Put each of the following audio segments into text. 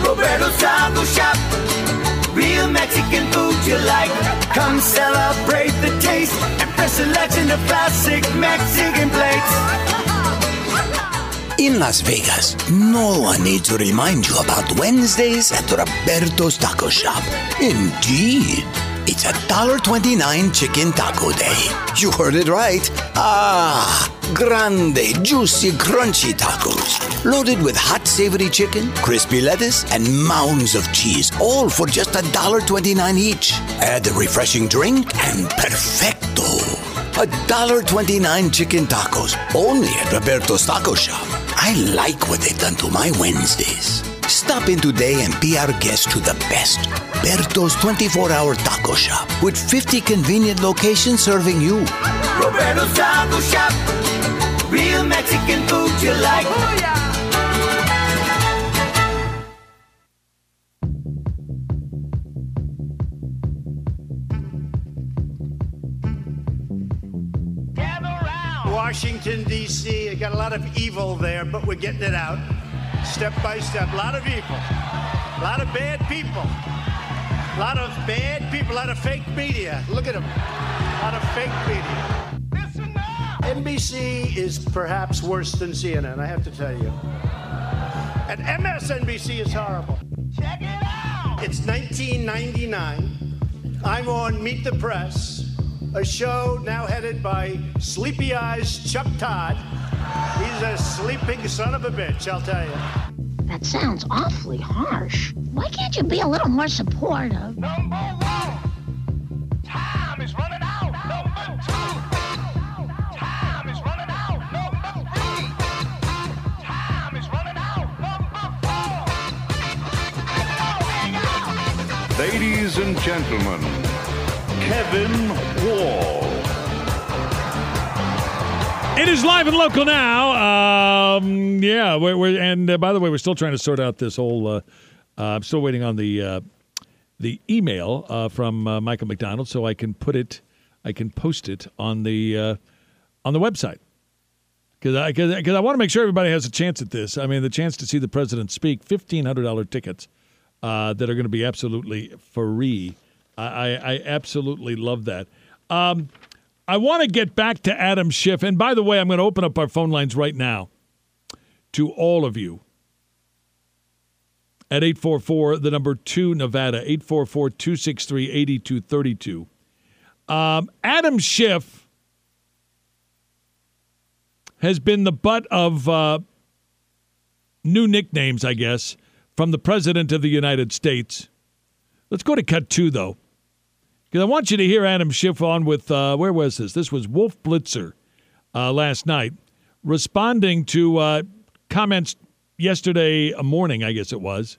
Roberto's Taco Shop. Real Mexican food you like. Come celebrate the taste and fresh selection of classic Mexican plates. In Las Vegas, no one needs to remind you about Wednesdays at Roberto's Taco Shop. Indeed, it's $1.29 Chicken Taco Day. You heard it right. Grande, juicy, crunchy tacos. Loaded with hot, savory chicken, crispy lettuce, and mounds of cheese. All for just $1.29 each. Add a refreshing drink and perfecto. $1.29 chicken tacos. Only at Roberto's Taco Shop. I like what they've done to my Wednesdays. Stop in today and be our guest to the best. Roberto's 24-hour taco shop with 50 convenient locations serving you. Roberto's Taco Shop. Real Mexican food you like. Oh, yeah. Washington, D.C. Got a lot of evil there, but we're getting it out step by step. A lot of evil. A lot of bad people. A lot of bad people. A lot of fake media. Look at them. A lot of fake media. Listen up. NBC is perhaps worse than CNN, I have to tell you. And MSNBC is horrible. Check it out. It's 1999. I'm on Meet the Press, a show now headed by Sleepy Eyes Chuck Todd. He's a sleeping son of a bitch, I'll tell you. That sounds awfully harsh. Why can't you be a little more supportive? Number one, time is running out. Number two, time is running out. Number three, time is running out. Number four. Ladies and gentlemen, Kevin Wall. It is live and local now. And by the way, we're still trying to sort out this whole. I'm still waiting on the email from Michael McDonald, so I can post it on the website because I want to make sure everybody has a chance at this. I mean, the chance to see the president speak. $1,500 tickets that are going to be absolutely free. I absolutely love that. I want to get back to Adam Schiff. And by the way, I'm going to open up our phone lines right now to all of you at 844, the number 2 Nevada, 844-263-8232. Adam Schiff has been the butt of new nicknames, I guess, from the President of the United States. Let's go to cut 2, though. Because I want you to hear Adam Schiff on with, where was this? This was Wolf Blitzer last night, responding to comments yesterday morning, I guess it was,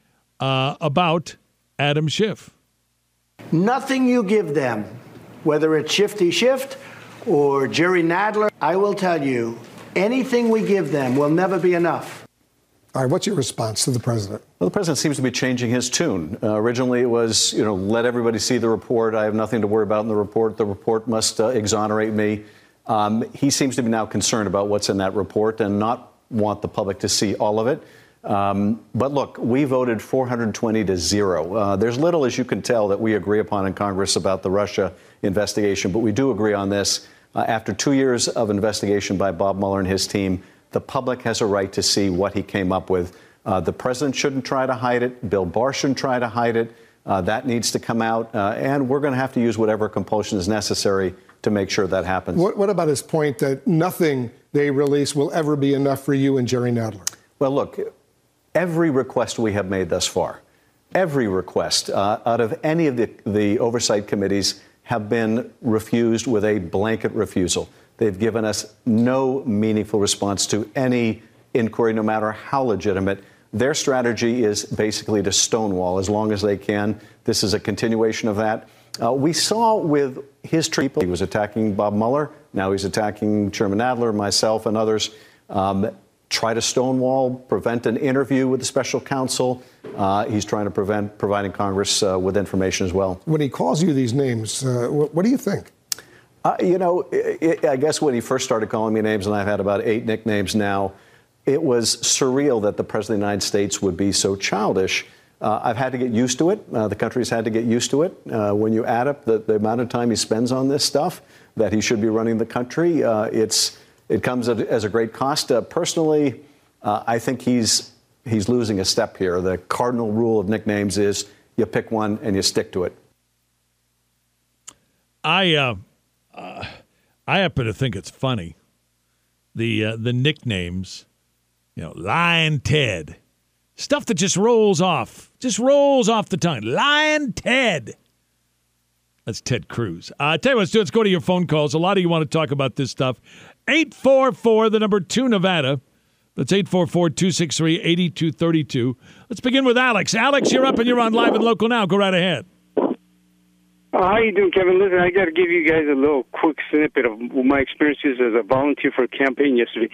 about Adam Schiff. Nothing you give them, whether it's Shifty Shift or Jerry Nadler, I will tell you, anything we give them will never be enough. All right, what's your response to the president? Well, the president seems to be changing his tune. Originally, it was, let everybody see the report. I have nothing to worry about in the report. The report must exonerate me. He seems to be now concerned about what's in that report and not want the public to see all of it. But look, we voted 420-0. There's little, as you can tell, that we agree upon in Congress about the Russia investigation, but we do agree on this. After 2 years of investigation by Bob Mueller and his team, the public has a right to see what he came up with. The president shouldn't try to hide it. Bill Barr shouldn't try to hide it. That needs to come out. And we're going to have to use whatever compulsion is necessary to make sure that happens. What about his point that nothing they release will ever be enough for you and Jerry Nadler? Well, look, every request we have made thus far, every request out of any of the oversight committees have been refused with a blanket refusal. They've given us no meaningful response to any inquiry, no matter how legitimate. Their strategy is basically to stonewall as long as they can. This is a continuation of that. We saw with his treatment, he was attacking Bob Mueller. Now he's attacking Chairman Nadler, myself, and others. Try to stonewall, prevent an interview with the special counsel. He's trying to prevent providing Congress with information as well. When he calls you these names, what do you think? I guess when he first started calling me names, and I've had about 8 nicknames now, it was surreal that the President of the United States would be so childish. I've had to get used to it. The country's had to get used to it. When you add up the amount of time he spends on this stuff, that he should be running the country, it comes as a great cost. Personally, I think he's losing a step here. The cardinal rule of nicknames is you pick one and you stick to it. I happen to think it's funny. The nicknames, Lion Ted. Stuff that just rolls off the tongue. Lion Ted. That's Ted Cruz. I tell you what, let's go to your phone calls. A lot of you want to talk about this stuff. 844, the number 2 Nevada. That's 844-263-8232. Let's begin with Alex. Alex, you're up and you're on Live and Local now. Go right ahead. How you doing, Kevin? Listen, I got to give you guys a little quick snippet of my experiences as a volunteer for a campaign yesterday.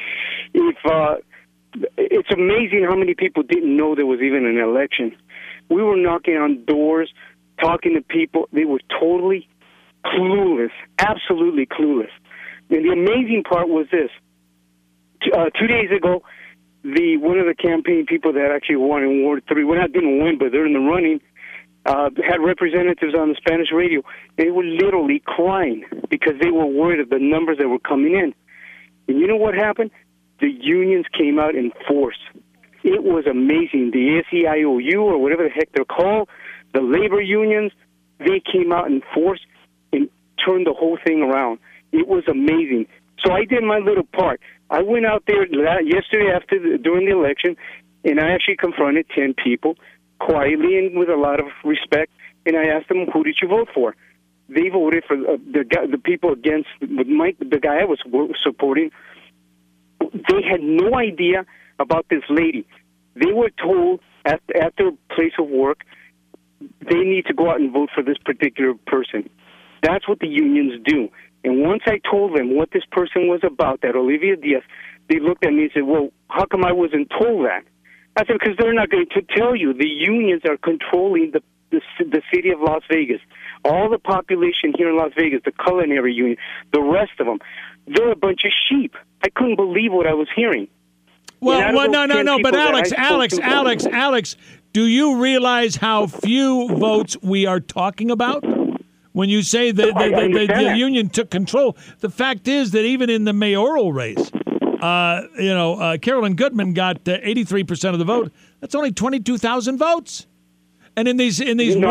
It's amazing how many people didn't know there was even an election. We were knocking on doors, talking to people. They were totally clueless, absolutely clueless. And the amazing part was this. 2 days ago, one of the campaign people that actually won in Ward 3, well, not didn't win, but they're in the running, had representatives on the Spanish radio. They were literally crying because they were worried of the numbers that were coming in. And you know what happened? The unions came out in force. It was amazing. The SEIOU, or whatever the heck they're called, the labor unions, they came out in force and turned the whole thing around. It was amazing. So I did my little part. I went out there yesterday during the election, and I actually confronted 10 people quietly and with a lot of respect, and I asked them, who did you vote for? They voted for the people against the guy I was supporting. They had no idea about this lady. They were told at their place of work they need to go out and vote for this particular person. That's what the unions do. And once I told them what this person was about, that Olivia Diaz, they looked at me and said, well, how come I wasn't told that? I said, because they're not going to tell you. The unions are controlling the city of Las Vegas. All the population here in Las Vegas, the culinary union, the rest of them, they're a bunch of sheep. I couldn't believe what I was hearing. Well, no. But Alex, do you realize how few votes we are talking about? When you say that the union took control, the fact is that even in the mayoral race, Carolyn Goodman got 83% of the vote. That's only 22,000 votes, and in these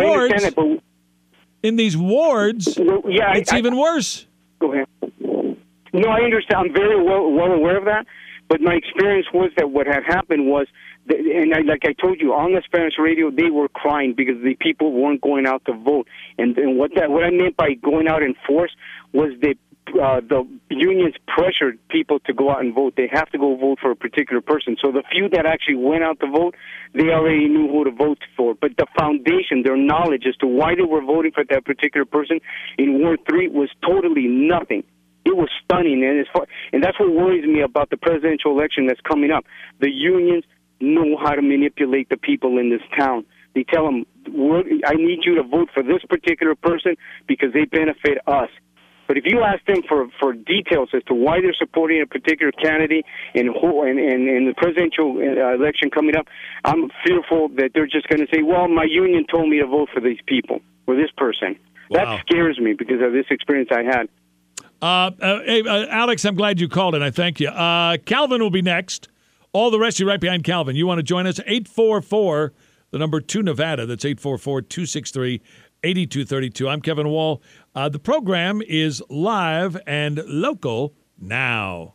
wards, it's even worse. Go ahead. No, I understand. I'm very well aware of that. But my experience was that what had happened was, like I told you, on the Spanish radio, they were crying because the people weren't going out to vote. And what I meant by going out in force was that the unions pressured people to go out and vote. They have to go vote for a particular person. So the few that actually went out to vote, they already knew who to vote for. But the foundation, their knowledge as to why they were voting for that particular person in Ward 3 was totally nothing. It was stunning, and that's what worries me about the presidential election that's coming up. The unions know how to manipulate the people in this town. They tell them, I need you to vote for this particular person because they benefit us. But if you ask them for details as to why they're supporting a particular candidate and the presidential election coming up, I'm fearful that they're just going to say, well, my union told me to vote for these people or this person. Wow. That scares me because of this experience I had. Alex, I'm glad you called, and I thank you. Calvin will be next. All the rest of you right behind Calvin. You want to join us? 844, the number 2 Nevada. That's 844-263-8232. I'm Kevin Wall. The program is Live and Local now.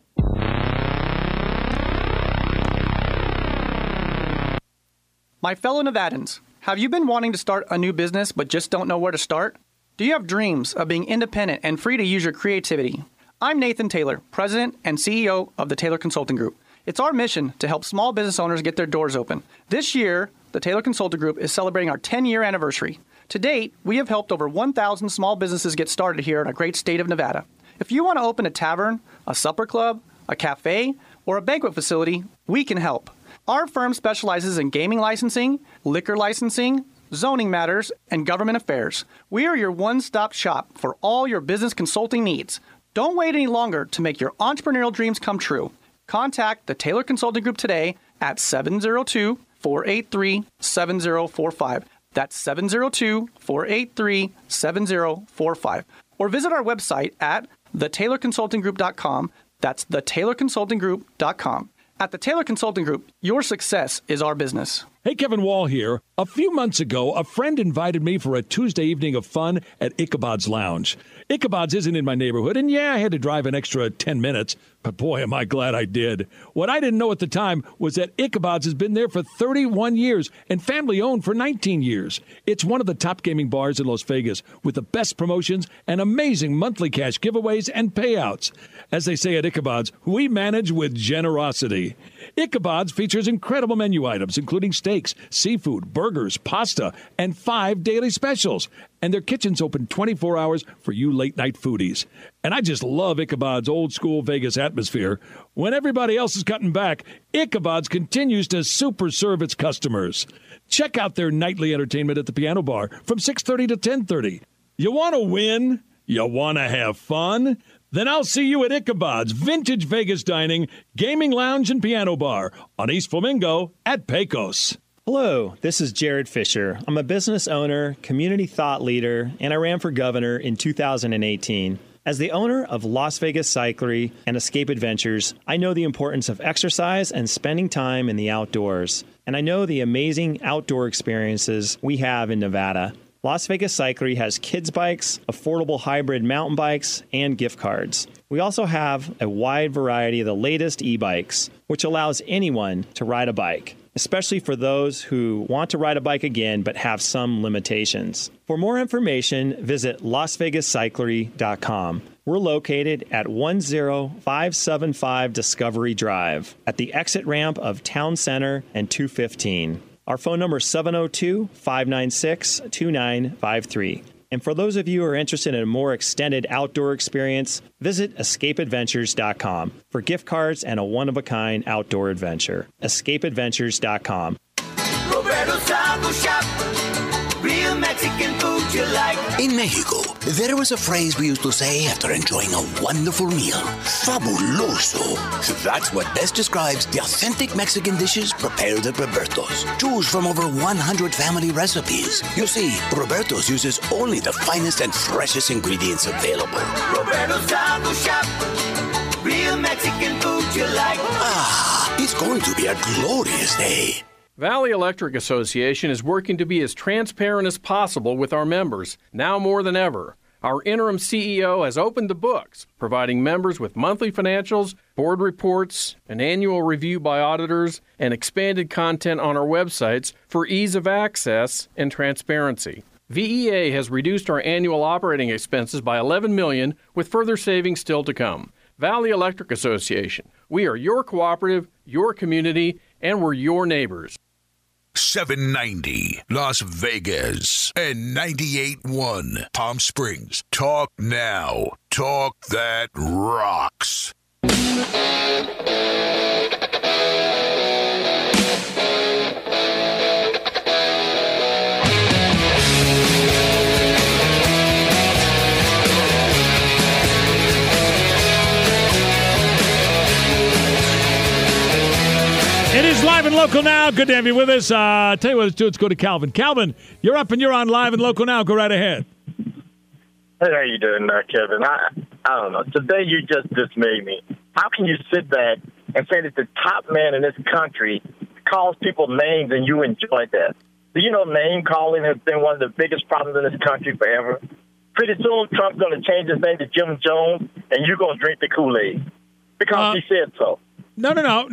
My fellow Nevadans, have you been wanting to start a new business but just don't know where to start? Do you have dreams of being independent and free to use your creativity? I'm Nathan Taylor, President and CEO of the Taylor Consulting Group. It's our mission to help small business owners get their doors open. This year, the Taylor Consulting Group is celebrating our 10-year anniversary. To date, we have helped over 1,000 small businesses get started here in our great state of Nevada. If you want to open a tavern, a supper club, a cafe, or a banquet facility, we can help. Our firm specializes in gaming licensing, liquor licensing, zoning matters, and government affairs. We are your one-stop shop for all your business consulting needs. Don't wait any longer to make your entrepreneurial dreams come true. Contact the Taylor Consulting Group today at 702-483-7045. That's 702-483-7045. Or visit our website at thetaylorconsultinggroup.com. That's thetaylorconsultinggroup.com. At the Taylor Consulting Group, your success is our business. Hey, Kevin Wall here. A few months ago, a friend invited me for a Tuesday evening of fun at Ichabod's Lounge. Ichabod's isn't in my neighborhood, and yeah, I had to drive an extra 10 minutes, but boy, am I glad I did. What I didn't know at the time was that Ichabod's has been there for 31 years and family-owned for 19 years. It's one of the top gaming bars in Las Vegas with the best promotions and amazing monthly cash giveaways and payouts. As they say at Ichabod's, we manage with generosity. Ichabod's features incredible menu items, including steaks, seafood, burgers, pasta, and 5 daily specials. And their kitchen's open 24 hours for you late-night foodies. And I just love Ichabod's old-school Vegas atmosphere. When everybody else is cutting back, Ichabod's continues to super serve its customers. Check out their nightly entertainment at the Piano Bar from 6:30 to 10:30. You want to win? You want to have fun? Then I'll see you at Ichabod's Vintage Vegas Dining, Gaming Lounge, and Piano Bar on East Flamingo at Pecos. Hello, this is Jared Fisher. I'm a business owner, community thought leader, and I ran for governor in 2018. As the owner of Las Vegas Cyclery and Escape Adventures, I know the importance of exercise and spending time in the outdoors. And I know the amazing outdoor experiences we have in Nevada. Las Vegas Cyclery has kids bikes, affordable hybrid mountain bikes, and gift cards. We also have a wide variety of the latest e-bikes, which allows anyone to ride a bike, especially for those who want to ride a bike again but have some limitations. For more information, visit LasVegasCyclery.com. We're located at 10575 Discovery Drive at the exit ramp of Town Center and 215. Our phone number is 702-596-2953. And for those of you who are interested in a more extended outdoor experience, visit escapeadventures.com for gift cards and a one-of-a-kind outdoor adventure. escapeadventures.com. Roberto's Taco Shop. Real Mexican food you like. In Mexico, there was a phrase we used to say after enjoying a wonderful meal. Fabuloso. That's what best describes the authentic Mexican dishes prepared at Roberto's. Choose from over 100 family recipes. You see, Roberto's uses only the finest and freshest ingredients available. Roberto's Taco Shop. Real Mexican food you like. Ah, it's going to be a glorious day. Valley Electric Association is working to be as transparent as possible with our members, now more than ever. Our interim CEO has opened the books, providing members with monthly financials, board reports, an annual review by auditors, and expanded content on our websites for ease of access and transparency. VEA has reduced our annual operating expenses by $11 million, with further savings still to come. Valley Electric Association. We are your cooperative, your community, and we're your neighbors. 790 Las Vegas and 98.1 Palm Springs. Talk now. Talk that rocks. It is live and local now. Good to have you with us. Tell you what, let's go to Calvin. Calvin, you're up and you're on live and local now. Go right ahead. Hey, how you doing, Kevin? I don't know. Today you just dismayed me. How can you sit back and say that the top man in this country calls people names and you enjoy that? Do you know name calling has been one of the biggest problems in this country forever? Pretty soon Trump's going to change his name to Jim Jones and you're going to drink the Kool-Aid because he said so. No.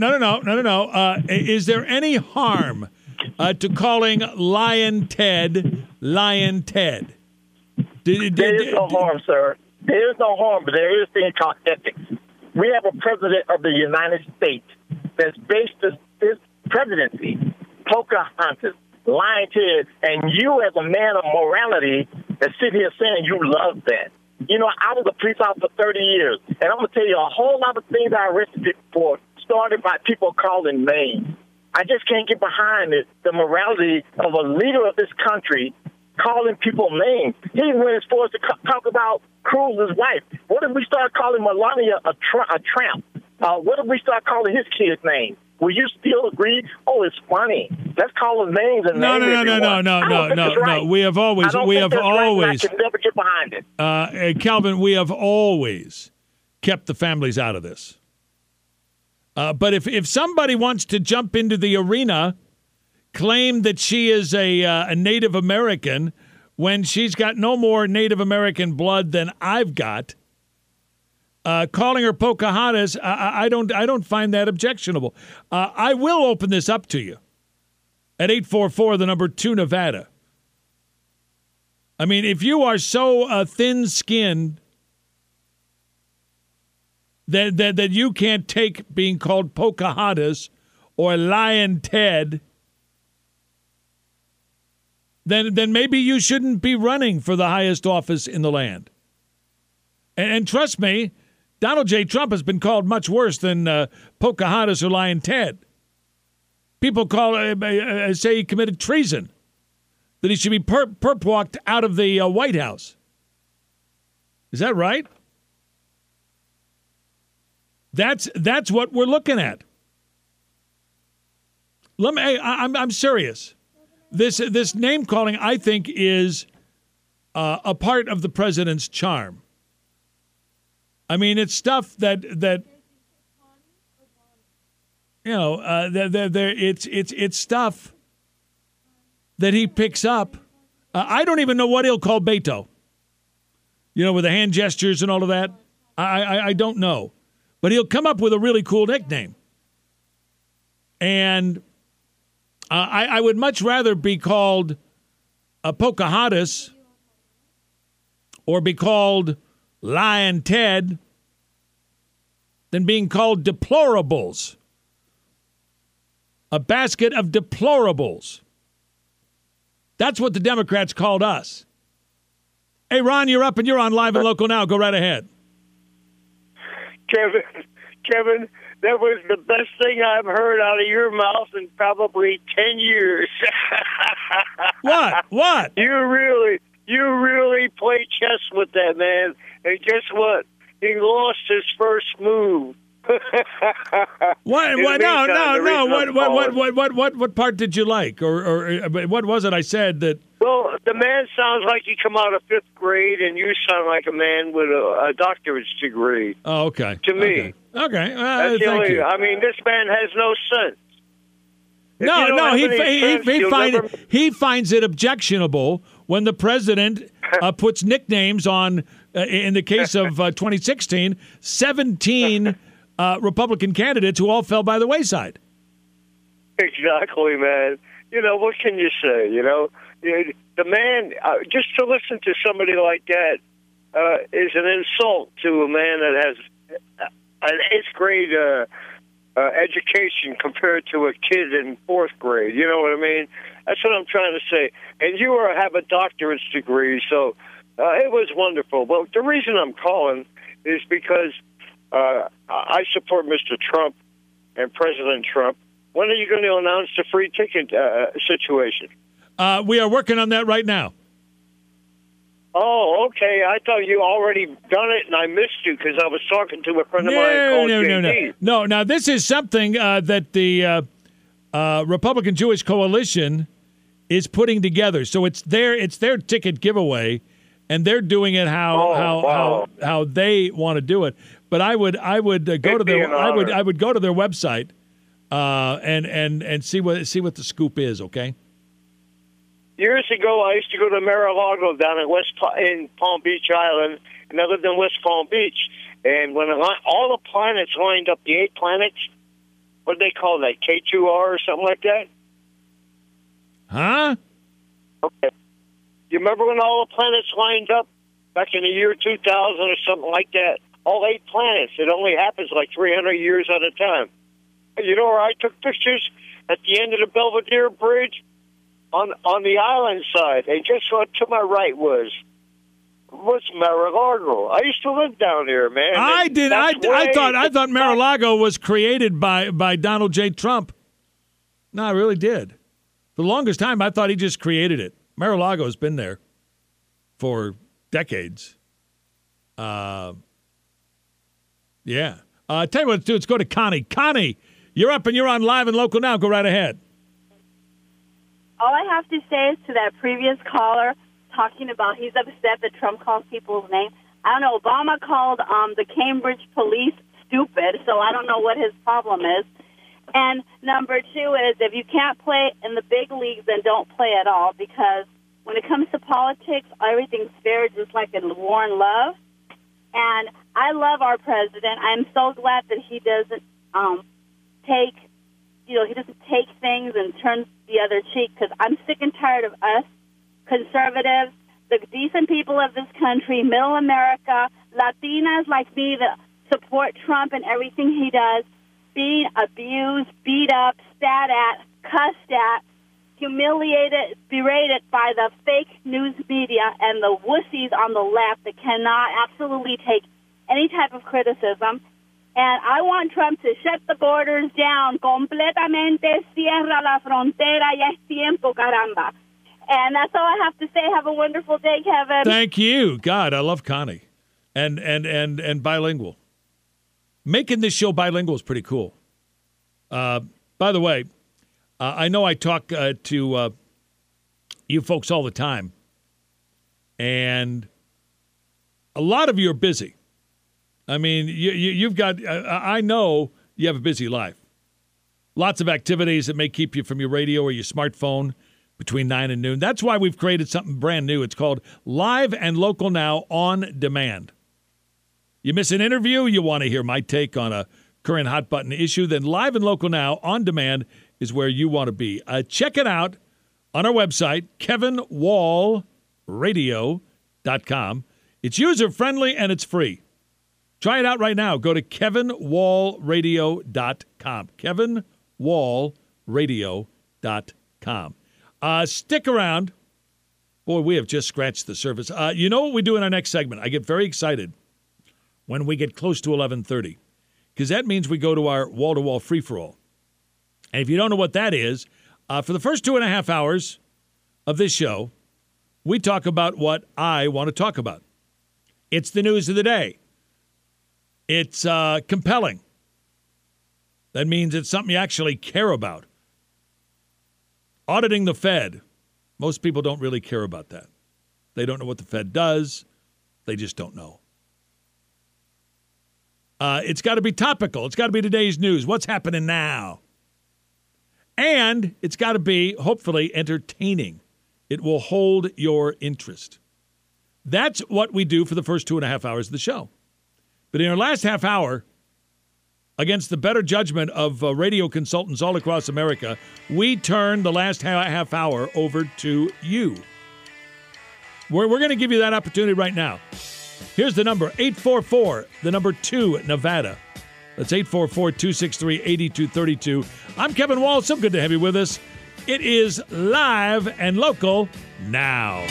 Is there any harm to calling Lion Ted Lion Ted? There is no harm, sir. There is no harm, but there is a thing called ethics. We have a president of the United States that's based his presidency, Pocahontas, Lion Ted, and you as a man of morality that sit here saying you love that. You know, I was a police officer for 30 years, and I'm going to tell you a whole lot of things I arrested people for started by people calling names. I just can't get behind it, the morality of a leader of this country calling people names. He went as far as to talk about Cruz's wife. What if we start calling Melania a tramp? What if we start calling his kids names? Will you still agree? Oh, it's funny. Let's call them names and No. Right. We have always. I can never get behind it. Calvin, we have always kept the families out of this. But if somebody wants to jump into the arena, claim that she is a Native American when she's got no more Native American blood than I've got, calling her Pocahontas, I don't find that objectionable. I will open this up to you at 844, the number 2 Nevada. I mean, if you are so thin-skinned that you can't take being called Pocahontas or Lion Ted, then maybe you shouldn't be running for the highest office in the land. And trust me, Donald J. Trump has been called much worse than Pocahontas or Lion Ted. People say he committed treason, that he should be perp-walked out of the White House. Is that right? That's what we're looking at. I'm serious. This name calling, I think, is a part of the president's charm. I mean, it's stuff that you know, it's stuff that he picks up. I don't even know what he'll call Beto. You know, with the hand gestures and all of that. I don't know, but he'll come up with a really cool nickname. And I would much rather be called a Pocahontas or be called Lion Ted than being called deplorables. A basket of deplorables. That's what the Democrats called us. Hey, Ron, you're up and you're on Live and Local now. Go right ahead. Kevin, that was the best thing I've heard out of your mouth in probably 10 years. What? You really play chess with that man. And guess what? He lost his first move. What? No. What part did you like, or what was it I said that? Well, the man sounds like he come out of 5th grade, and you sound like a man with a doctorate's degree. Oh, okay. To me, okay. That's the only. You. I mean, this man has no sense. He finds it objectionable when the president puts nicknames on. In the case of 2016, 17 Republican candidates who all fell by the wayside. Exactly, man. You know, what can you say? You know, the man, just to listen to somebody like that is an insult to a man that has an 8th grade education compared to a kid in 4th grade. You know what I mean? That's what I'm trying to say. And you have a doctorate's degree, so it was wonderful. But the reason I'm calling is because I support Mr. Trump and President Trump. When are you going to announce the free ticket situation? We are working on that right now. Oh, okay. I thought you already done it, and I missed you because I was talking to a friend of mine called JD. No. Now, this is something that the Republican Jewish Coalition is putting together. So it's their ticket giveaway, and they're doing it how they want to do it. But I would go to their I would go to their website and see what the scoop is. Okay. Years ago, I used to go to Mar-a-Lago down in Palm Beach Island, and I lived in West Palm Beach. And when all the planets lined up, the 8 planets, what do they call that, K2R or something like that? Huh? Okay. You remember when all the planets lined up back in the year 2000 or something like that? All 8 planets. It only happens like 300 years at a time. You know where I took pictures? At the end of the Belvedere Bridge? On the island side, and guess what to my right was Mar-a-Lago. I used to live down there, man. I thought Mar-a-Lago was created by Donald J. Trump. No, I really did. For the longest time, I thought he just created it. Mar-a-Lago has been there for decades. Yeah. Tell you what, let's do. Let's go to Connie. Connie, you're up and you're on Live and Local now. Go right ahead. All I have to say is to that previous caller talking about he's upset that Trump calls people's names. I don't know. Obama called the Cambridge police stupid, so I don't know what his problem is. And number two is if you can't play in the big leagues, then don't play at all, because when it comes to politics, everything's fair, just like in War and Love. And I love our president. I'm so glad that he doesn't he doesn't take things and turn the other cheek, because I'm sick and tired of us conservatives, the decent people of this country, middle America, Latinas like me that support Trump and everything he does, being abused, beat up, spat at, cussed at, humiliated, berated by the fake news media and the wussies on the left that cannot absolutely take any type of criticism. And I want Trump to shut the borders down completamente, cierra la frontera, ya es tiempo, caramba. And that's all I have to say. Have a wonderful day, Kevin. Thank you. God, I love Connie. And bilingual. Making this show bilingual is pretty cool. By the way, I know I talk to you folks all the time, and a lot of you are busy. I mean, you've got, I know you have a busy life. Lots of activities that may keep you from your radio or your smartphone between 9 and noon. That's why we've created something brand new. It's called Live and Local Now on Demand. You miss an interview, you want to hear my take on a current hot button issue, then Live and Local Now on Demand is where you want to be. Check it out on our website, kevinwallradio.com. It's user-friendly and it's free. Try it out right now. Go to kevinwallradio.com. kevinwallradio.com. Stick around. Boy, we have just scratched the surface. You know what we do in our next segment? I get very excited when we get close to 11:30, because that means we go to our wall-to-wall free-for-all. And if you don't know what that is, for the first 2.5 hours of this show, we talk about what I want to talk about. It's the news of the day. It's compelling. That means it's something you actually care about. Auditing the Fed. Most people don't really care about that. They don't know what the Fed does. They just don't know. It's got to be topical. It's got to be today's news. What's happening now? And it's got to be, hopefully, entertaining. It will hold your interest. That's what we do for the first 2.5 hours of the show. But in our last half hour, against the better judgment of radio consultants all across America, we turn the last half hour over to you. We're going to give you that opportunity right now. Here's the number, 844, the number 2, Nevada. That's 844-263-8232. I'm Kevin Wall. So good to have you with us. It is Live and Local now.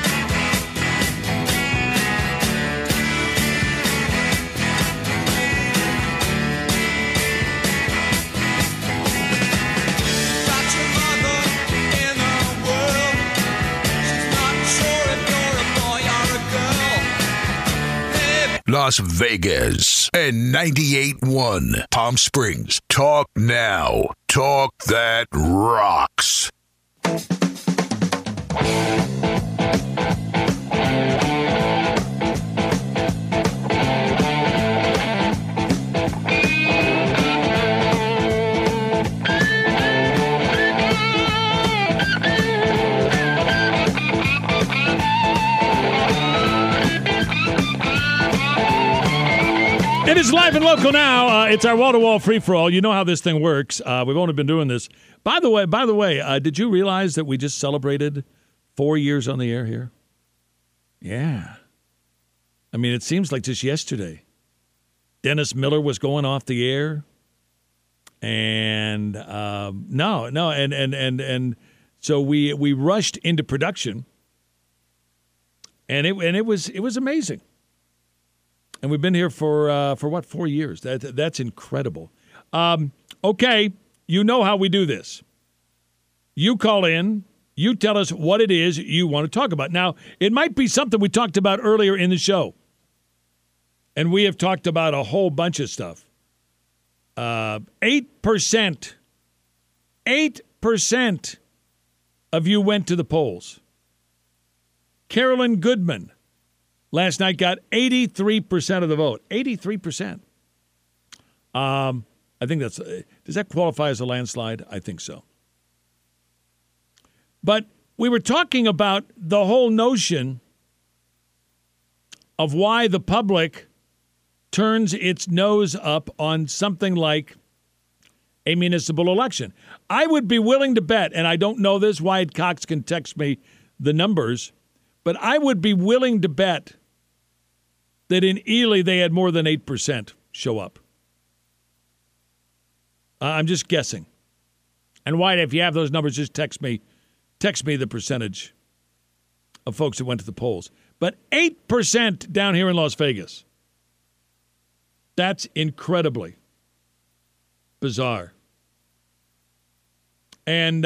Las Vegas and 98.1 Palm Springs. Talk now. Talk that rocks. It is Live and Local now. It's our wall-to-wall free-for-all. You know how this thing works. We've only been doing this. By the way, did you realize that we just celebrated 4 years on the air here? Yeah. I mean, it seems like just yesterday. Dennis Miller was going off the air. And so we rushed into production. And it was amazing. And we've been here for 4 years? That's incredible. Okay, you know how we do this. You call in. You tell us what it is you want to talk about. Now, it might be something we talked about earlier in the show. And we have talked about a whole bunch of stuff 8%. 8% of you went to the polls. Carolyn Goodman last night got 83% of the vote. 83%. I think does that qualify as a landslide? I think so. But we were talking about the whole notion of why the public turns its nose up on something like a municipal election. I would be willing to bet, and I don't know this, Wyatt Cox can text me the numbers, but I would be willing to bet that in Ely they had more than 8% show up. I'm just guessing. And Wyatt, if you have those numbers, just text me the percentage of folks that went to the polls. But 8% down here in Las Vegas. That's incredibly bizarre. And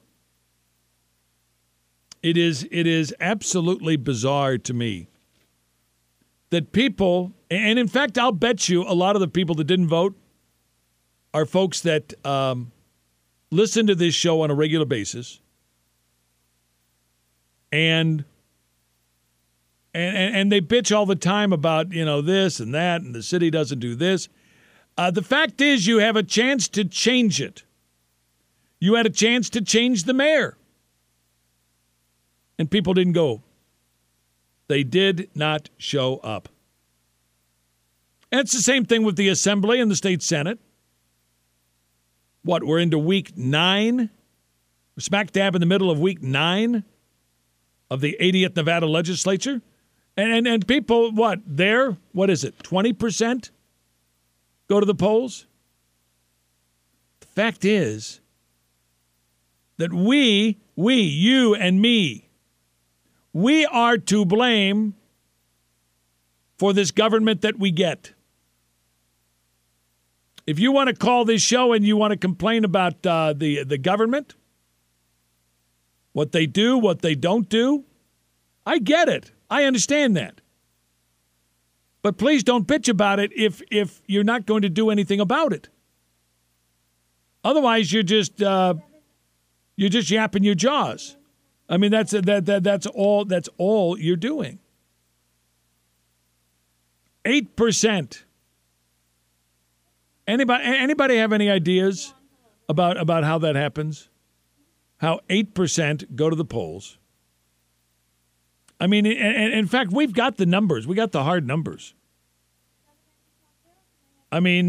it is absolutely bizarre to me that people, and in fact, I'll bet you a lot of the people that didn't vote are folks that listen to this show on a regular basis and they bitch all the time about, this and that, and the city doesn't do this. The fact is you have a chance to change it. You had a chance to change the mayor. And people didn't go. They did not show up. And it's the same thing with the Assembly and the State Senate. What, we're into week 9? We're smack dab in the middle of week 9 of the 80th Nevada legislature? And people, what is it, 20% go to the polls? The fact is that we, you and me, we are to blame for this government that we get. If you want to call this show and you want to complain about the government, what they do, what they don't do, I get it. I understand that. But please don't bitch about it if you're not going to do anything about it. Otherwise, you're just yapping your jaws. I mean, that's all you're doing. 8%. Anybody have any ideas about how that happens? How 8% go to the polls? I mean, and in fact, we've got the numbers. We got the hard numbers. I mean,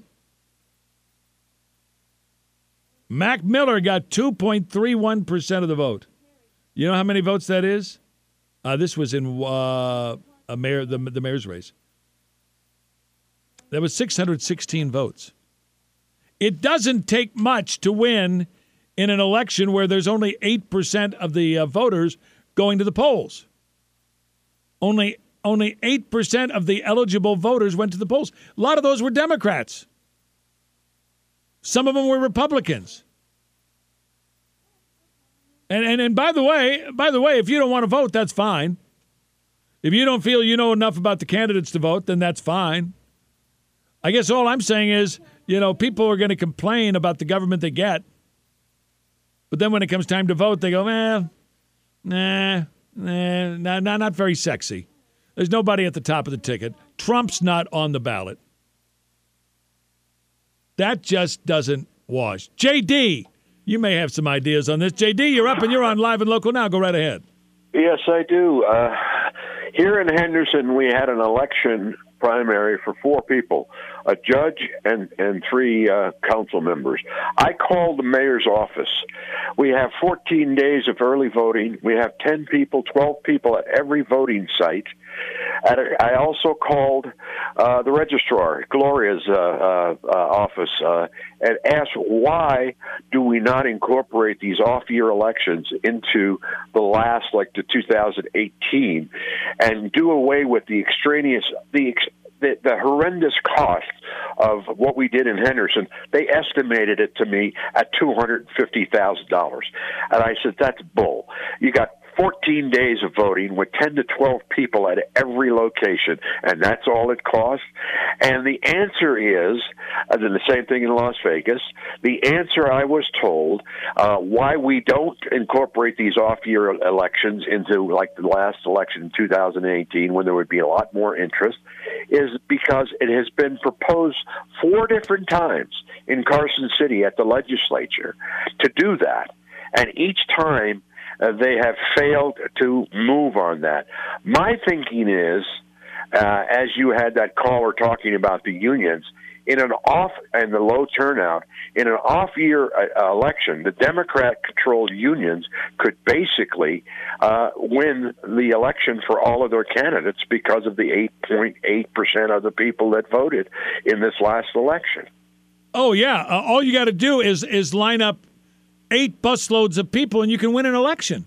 Mac Miller got 2.31% of the vote. You know how many votes that is? This was in the mayor's race. That was 616 votes. It doesn't take much to win in an election where there's only 8% of the voters going to the polls. Only 8% of the eligible voters went to the polls. A lot of those were Democrats. Some of them were Republicans. And by the way, if you don't want to vote, that's fine. If you don't feel you know enough about the candidates to vote, then that's fine. I guess all I'm saying is, people are going to complain about the government they get. But then when it comes time to vote, they go, not very sexy. There's nobody at the top of the ticket. Trump's not on the ballot. That just doesn't wash. JD, you may have some ideas on this. JD, you're up and you're on Live and Local now. Go right ahead. Yes, I do. Here in Henderson, we had an election primary for 4 people, a judge and 3 council members. I called the mayor's office. We have 14 days of early voting. We have 10 people, 12 people at every voting site. I also called the registrar, Gloria's office, and asked why do we not incorporate these off-year elections into the last, like the 2018, and do away with the extraneous, the horrendous cost of what we did in Henderson. They estimated it to me at $250,000. And I said, that's bull. You got 14 days of voting with 10 to 12 people at every location, and that's all it costs. And the answer is, and then the same thing in Las Vegas, the answer I was told, why we don't incorporate these off-year elections into like the last election in 2018 when there would be a lot more interest, is because it has been proposed 4 different times in Carson City at the legislature to do that. And each time they have failed to move on that. My thinking is, as you had that caller talking about the unions, in an off and the low turnout, in an off-year election, the Democrat-controlled unions could basically win the election for all of their candidates because of the 8.8% of the people that voted in this last election. Oh, yeah. All you got to do is line up 8 busloads of people, and you can win an election.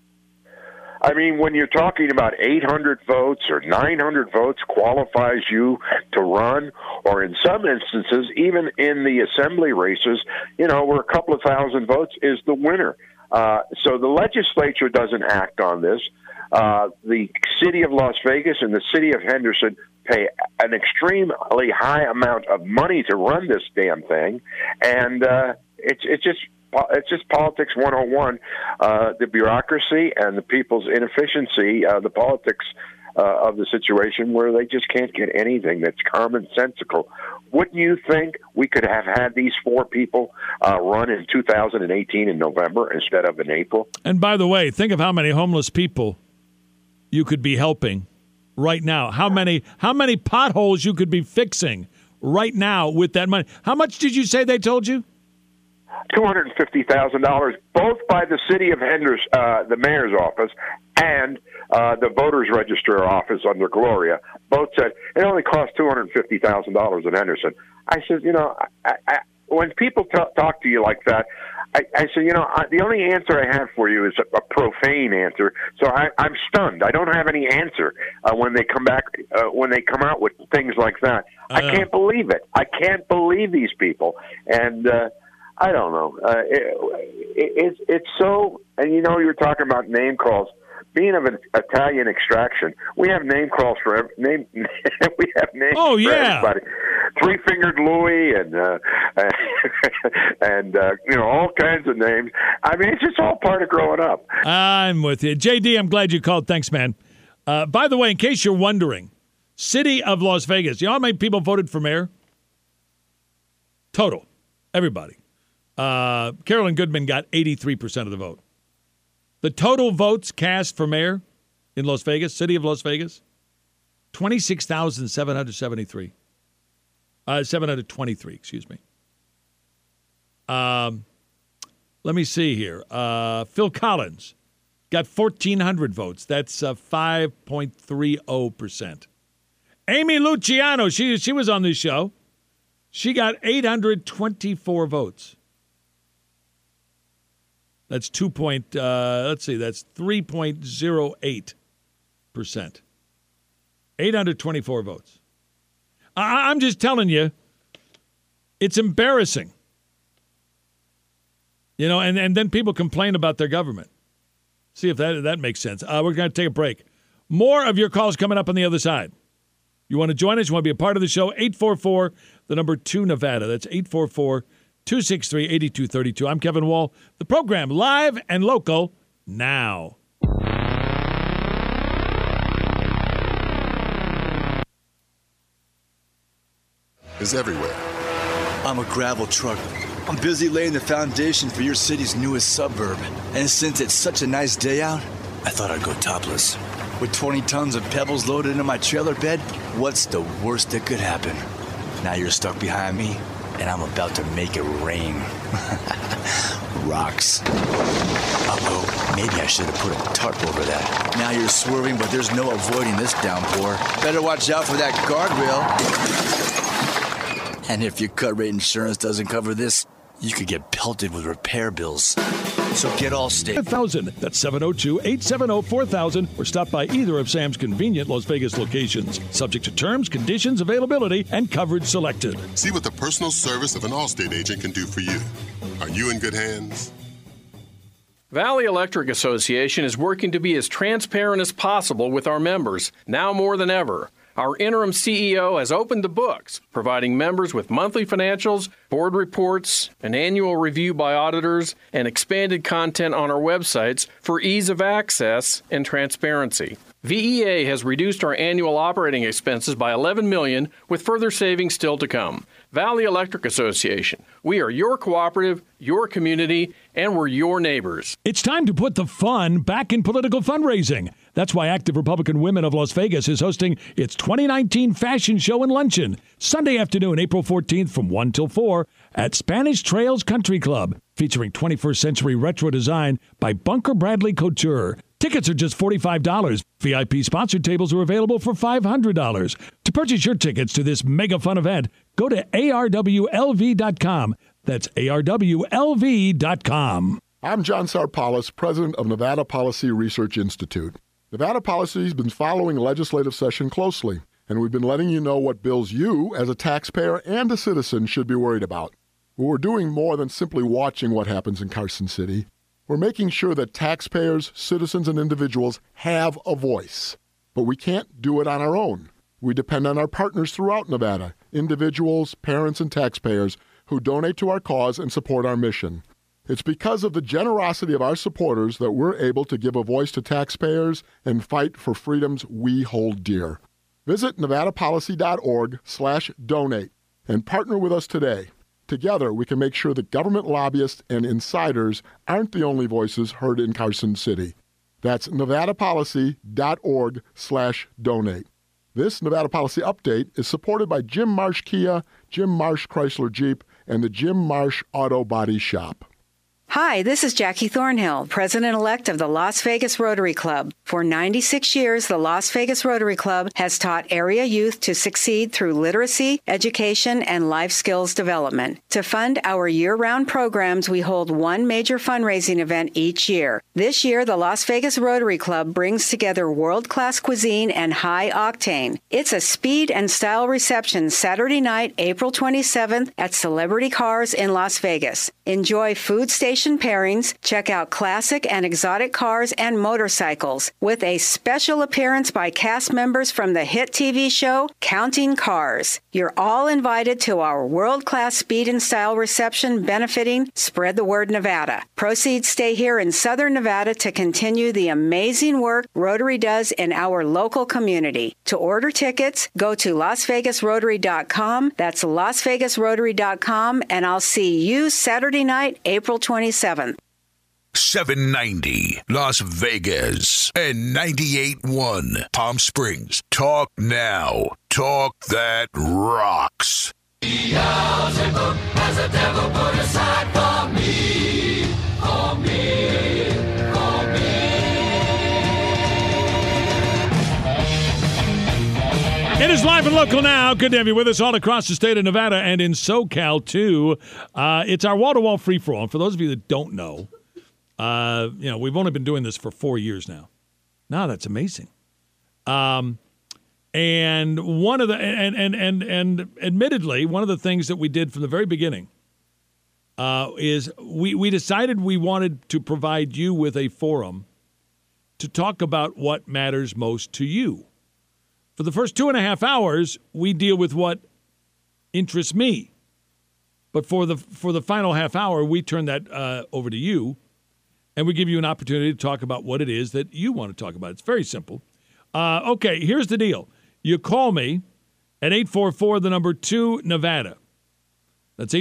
I mean, when you're talking about 800 votes or 900 votes qualifies you to run, or in some instances, even in the assembly races, where a couple of thousand votes is the winner. So the legislature doesn't act on this. The city of Las Vegas and the city of Henderson pay an extremely high amount of money to run this damn thing, and it's just politics 101. The bureaucracy and the people's inefficiency, the politics of the situation where they just can't get anything that's commonsensical. Wouldn't you think we could have had these 4 people run in 2018 in November instead of in April? And by the way, think of how many homeless people you could be helping right now. How many potholes you could be fixing right now with that money. How much did you say they told you? $250,000, both by the city of Henderson, the mayor's office, and the voters register office under Gloria. Both said it only cost $250,000 in Henderson. I said, when people talk to you like that, I said, the only answer I have for you is a profane answer. So I'm stunned. I don't have any answer when they come back, when they come out with things like that. I can't believe it. I can't believe these people. And I don't know. It's so, and you're talking about name calls. Being of an Italian extraction, we have name calls for we have names for everybody. 3-Fingered Louie and all kinds of names. I mean, it's just all part of growing up. I'm with you. JD, I'm glad you called. Thanks, man. By the way, in case you're wondering, city of Las Vegas, you know how many people voted for mayor? Total. Everybody. Carolyn Goodman got 83% of the vote. The total votes cast for mayor in Las Vegas, city of Las Vegas, 26,773. 723, excuse me. Let me see here. Phil Collins got 1,400 votes. That's 5.30%. Amy Luciano, she was on this show. She got 824 votes. That's that's 3.08%. 824 votes. I'm just telling you, it's embarrassing. And then people complain about their government. See if that makes sense. We're going to take a break. More of your calls coming up on the other side. You want to join us? You want to be a part of the show? 844, the number 2 Nevada. That's 844-263-8232. I'm Kevin Wall. The program live and local now. Is everywhere. I'm a gravel truck. I'm busy laying the foundation for your city's newest suburb. And since it's such a nice day out, I thought I'd go topless. With 20 tons of pebbles loaded into my trailer bed, what's the worst that could happen? Now you're stuck behind me, and I'm about to make it rain. Rocks. Uh-oh, maybe I should have put a tarp over that. Now you're swerving, but there's no avoiding this downpour. Better watch out for that guardrail. And if your cut rate insurance doesn't cover this, you could get pelted with repair bills. So get Allstate. 1,000. That's 702-870-4000. Or stop by either of Sam's convenient Las Vegas locations. Subject to terms, conditions, availability, and coverage selected. See what the personal service of an Allstate agent can do for you. Are you in good hands? Valley Electric Association is working to be as transparent as possible with our members, now more than ever. Our interim CEO has opened the books, providing members with monthly financials, board reports, an annual review by auditors, and expanded content on our websites for ease of access and transparency. VEA has reduced our annual operating expenses by $11 million, with further savings still to come. Valley Electric Association. We are your cooperative, your community, and we're your neighbors. It's time to put the fun back in political fundraising. That's why Active Republican Women of Las Vegas is hosting its 2019 fashion show and luncheon Sunday afternoon, April 14th from 1 till 4 at Spanish Trails Country Club, featuring 21st century retro design by Bunker Bradley Couture. Tickets are just $45. VIP sponsored tables are available for $500. To purchase your tickets to this mega fun event, go to ARWLV.com. That's ARWLV.com. I'm John Sarpalis, president of Nevada Policy Research Institute. Nevada Policy has been following legislative session closely, and we've been letting you know what bills you, as a taxpayer and a citizen, should be worried about. We're doing more than simply watching what happens in Carson City. We're making sure that taxpayers, citizens, and individuals have a voice. But we can't do it on our own. We depend on our partners throughout Nevada, individuals, parents, and taxpayers who donate to our cause and support our mission. It's because of the generosity of our supporters that we're able to give a voice to taxpayers and fight for freedoms we hold dear. Visit nevadapolicy.org/donate and partner with us today. Together, we can make sure that government lobbyists and insiders aren't the only voices heard in Carson City. That's nevadapolicy.org/donate. This Nevada Policy Update is supported by Jim Marsh Kia, Jim Marsh Chrysler Jeep, and the Jim Marsh Auto Body Shop. Hi, this is Jackie Thornhill, President-elect of the Las Vegas Rotary Club. For 96 years, the Las Vegas Rotary Club has taught area youth to succeed through literacy, education, and life skills development. To fund our year-round programs, we hold one major fundraising event each year. This year, the Las Vegas Rotary Club brings together world-class cuisine and high octane. It's a speed and style reception Saturday night, April 27th at Celebrity Cars in Las Vegas. Enjoy food station pairings, check out classic and exotic cars and motorcycles, with a special appearance by cast members from the hit TV show Counting Cars. You're all invited to our world-class speed and style reception benefiting Spread the Word Nevada. Proceeds stay here in Southern Nevada to continue the amazing work Rotary does in our local community. To order tickets, go to LasVegasRotary.com. That's LasVegasRotary.com, and I'll see you Saturday night, April 27th. 790 Las Vegas and 98.1 Palm Springs. Talk now. Talk that rocks. Beelzebub has a devil put aside for me, for me, for me. It is live and local now. Good to have you with us all across the state of Nevada and in SoCal, too. It's our wall-to-wall free-for-all. And for those of you that don't know, we've only been doing this for 4 years now. Now that's amazing. And one of the and admittedly, one of the things that we did from the very beginning is we decided we wanted to provide you with a forum to talk about what matters most to you. For the first 2.5 hours, we deal with what interests me. But for the final half hour, we turn that over to you, and we give you an opportunity to talk about what it is that you want to talk about. It's very simple. Okay, here's the deal. You call me at 844-2 That's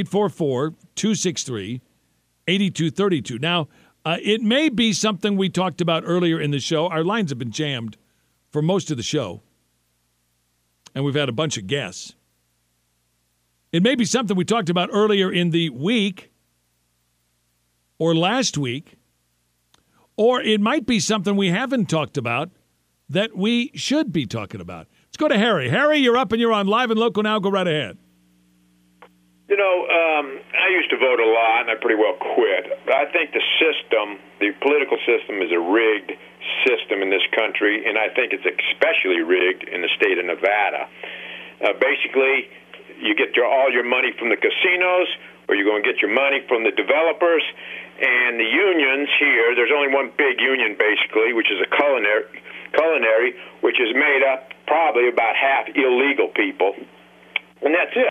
844-263-8232. Now, it may be something we talked about earlier in the show. Our lines have been jammed for most of the show, and we've had a bunch of guests. It may be something we talked about earlier in the week or last week, or it might be something we haven't talked about that we should be talking about. Let's go to Harry. Harry, you're up and you're on Live and Local now. Go right ahead. You know, I used to vote a lot, and I pretty well quit. But I think the system, the political system, is a rigged system in this country, and I think it's especially rigged in the state of Nevada. Basically, you get all your money from the casinos. or you're going to get your money from the developers. And the unions here, there's only one big union, basically, which is a culinary, which is made up probably about half illegal people. And that's it.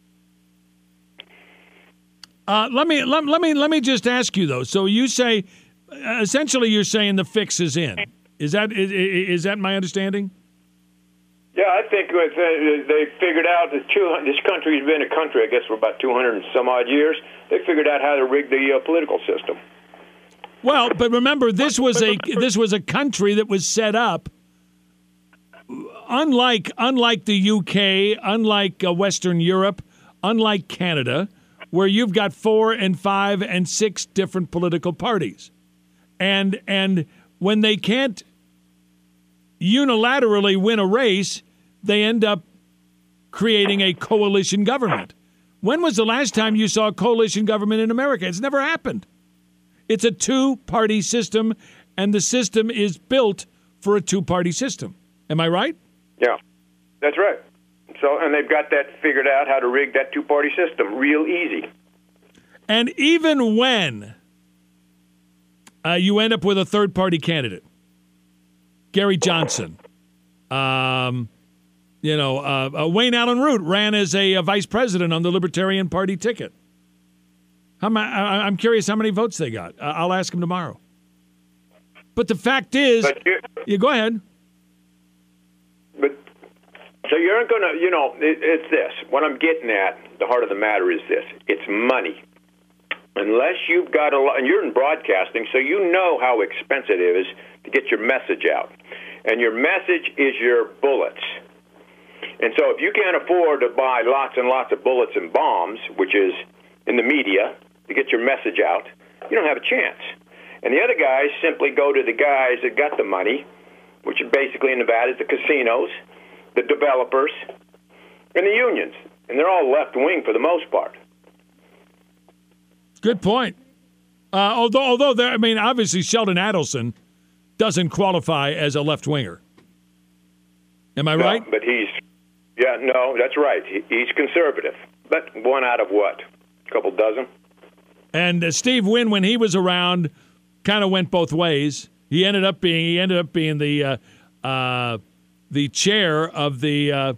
Let me just ask you, though. So you say, essentially you're saying the fix is in. Is that my understanding? Yeah, I think they figured out that this country's been a country, I guess, for about 200 and some odd years. They figured out how to rig the political system. Well, but remember, this was a country that was set up, unlike the UK, unlike Western Europe, unlike Canada, where you've got 4 and 5 and 6 different political parties, and when they can't unilaterally win a race, they end up creating a coalition government. When was the last time you saw a coalition government in America? It's never happened. It's a two-party system, and the system is built for a two-party system. Am I right? Yeah, that's right. So, and they've got that figured out, how to rig that two-party system real easy. And even when you end up with a third-party candidate, Gary Johnson, Wayne Allen Root ran as a vice president on the Libertarian Party ticket. I'm curious how many votes they got. I'll ask him tomorrow. But the fact is, you go ahead. But so you're going to, it's this. What I'm getting at, the heart of the matter is this. It's money. Unless you've got a lot, and you're in broadcasting, so you know how expensive it is to get your message out. And your message is your bullets. And so if you can't afford to buy lots and lots of bullets and bombs, which is in the media, to get your message out, you don't have a chance. And the other guys simply go to the guys that got the money, which is basically in Nevada is the casinos, the developers, and the unions. And they're all left-wing for the most part. Good point. Although obviously Sheldon Adelson doesn't qualify as a left-winger. Am I right? But that's right. He's conservative. But one out of what? A couple dozen? And Steve Wynn, when he was around, kind of went both ways. He ended up being the chair of the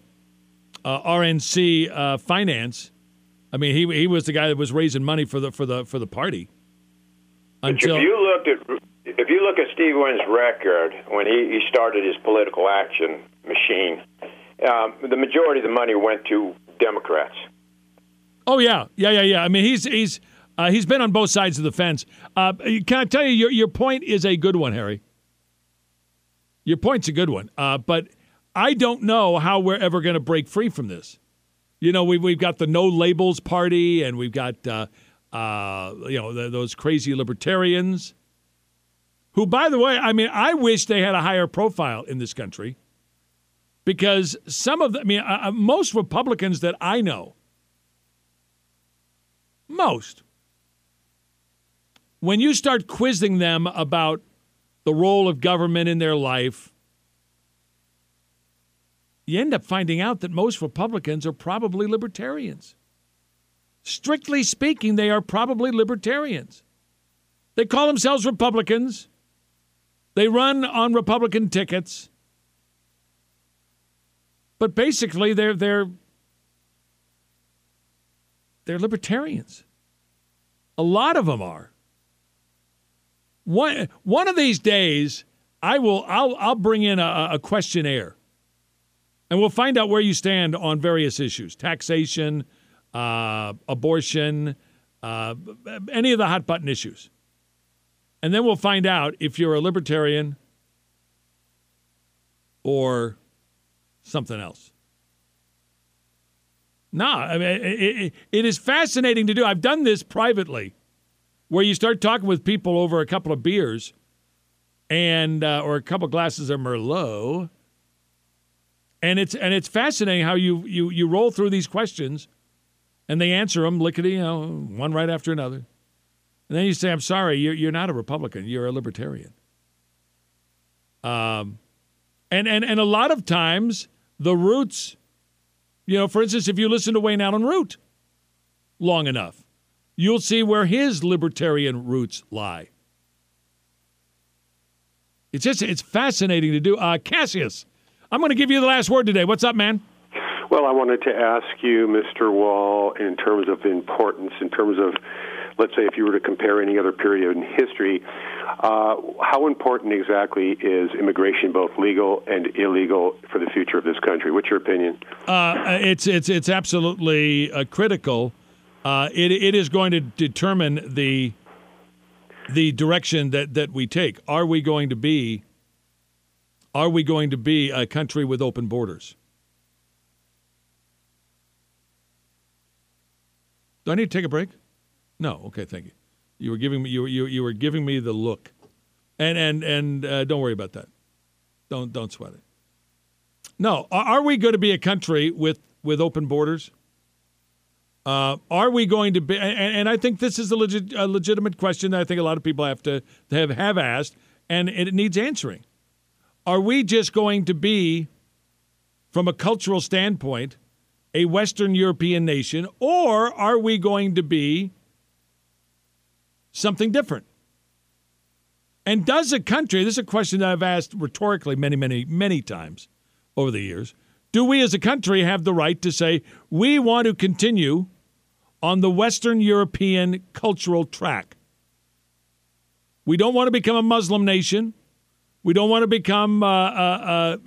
RNC finance. I mean, he was the guy that was raising money for the party. Until if you look at Steve Wynn's record when he started his political action machine, the majority of the money went to Democrats. Oh yeah. I mean, he's been on both sides of the fence. Can I tell you, your point is a good one, Harry. Your point's a good one. But I don't know how we're ever going to break free from this. We've got the No Labels Party, and we've got those crazy libertarians. Who, by the way, I mean, I wish they had a higher profile in this country, because some of them, most Republicans that I know, when you start quizzing them about the role of government in their life, you end up finding out that most Republicans are probably libertarians. Strictly speaking, they are probably libertarians. They call themselves Republicans. They run on Republican tickets. But basically, they're libertarians. A lot of them are. One of these days, I'll bring in a questionnaire, and we'll find out where you stand on various issues: taxation, abortion, any of the hot button issues. And then we'll find out if you're a libertarian or something else. No, I mean, it is fascinating to do. I've done this privately, where you start talking with people over a couple of beers and or a couple of glasses of Merlot, and it's fascinating how you roll through these questions, and they answer them lickety, one right after another. And then you say, I'm sorry, you're not a Republican. You're a libertarian. And a lot of times, the roots, for instance, if you listen to Wayne Allen Root long enough, you'll see where his libertarian roots lie. It's fascinating to do. Cassius, I'm going to give you the last word today. What's up, man? Well, I wanted to ask you, Mr. Wall, in terms of importance, in terms of, let's say, if you were to compare any other period in history, how important exactly is immigration, both legal and illegal, for the future of this country? What's your opinion? It's absolutely critical. It is going to determine the direction that we take. Are we going to be a country with open borders? Do I need to take a break? No. Okay, thank you. You were giving me you were giving me the look, and don't worry about that. Don't sweat it. No. Are we going to be a country with open borders? Are we going to be? And I think this is a legitimate question that I think a lot of people have asked, and it needs answering. Are we just going to be, from a cultural standpoint, a Western European nation, or are we going to be something different? And does a country, this is a question that I've asked rhetorically many, many, many times over the years, do we as a country have the right to say we want to continue on the Western European cultural track? We don't want to become a Muslim nation. We don't want to become, a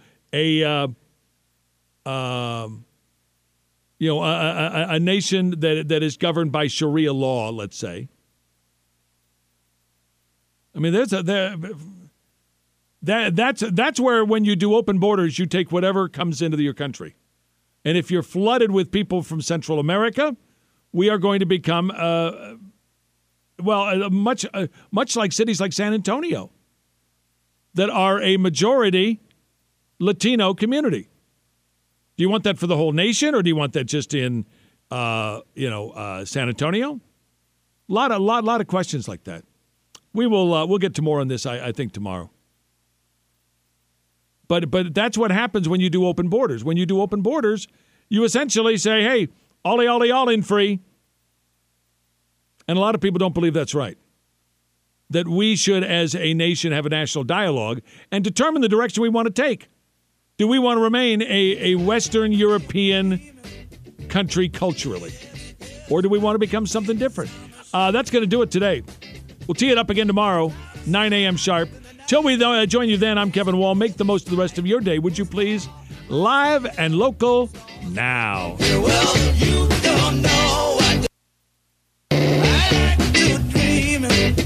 nation that is governed by Sharia law, let's say. I mean, that's where, when you do open borders, you take whatever comes into your country. And if you're flooded with people from Central America, we are going to become, much like cities like San Antonio, that are a majority Latino community. Do you want that for the whole nation, or do you want that just in, San Antonio? A lot of questions like that. We'll get to more on this, I think, tomorrow. But that's what happens when you do open borders. When you do open borders, you essentially say, hey, ollie, ollie, all in free. And a lot of people don't believe that's right. That we should, as a nation, have a national dialogue and determine the direction we want to take. Do we want to remain a Western European country culturally? Or do we want to become something different? That's going to do it today. We'll tee it up again tomorrow, 9 a.m. sharp. Till we join you then, I'm Kevin Wall. Make the most of the rest of your day, would you please? Live and local now. Well, you don't know what I like to dream.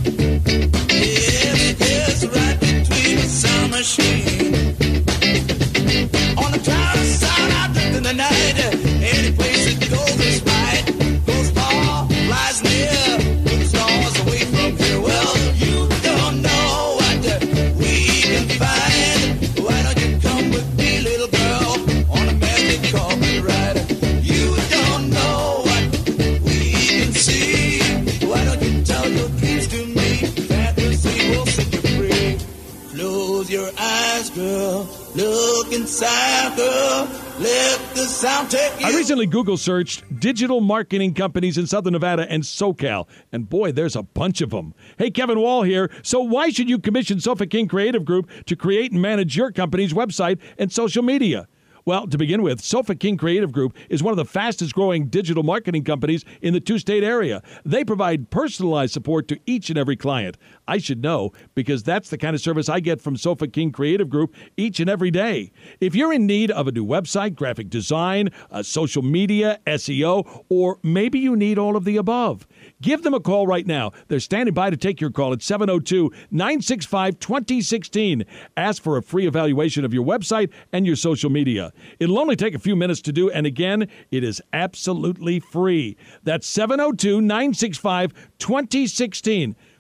Yes, right between the sound machine. On the cloud side, I drift in the night. Any place it goes is right. Goes far, flies near, good stars away from here. Well, you don't know what we can find. Why don't you come with me, little girl, on a magic carpet ride? You don't know what we can see. Why don't you tell your dreams to me? Fantasy will set you free. Close your eyes, girl. Look inside, girl. Let the sound take you. I recently Google searched digital marketing companies in Southern Nevada and SoCal, and boy, there's a bunch of them. Hey, Kevin Wall here. So why should you commission Sofa King Creative Group to create and manage your company's website and social media? Well, to begin with, Sofa King Creative Group is one of the fastest growing digital marketing companies in the two-state area. They provide personalized support to each and every client. I should know, because that's the kind of service I get from Sofa King Creative Group each and every day. If you're in need of a new website, graphic design, social media, SEO, or maybe you need all of the above, give them a call right now. They're standing by to take your call at 702-965-2016. Ask for a free evaluation of your website and your social media. It'll only take a few minutes to do, and again, it is absolutely free. That's 702-965-2016.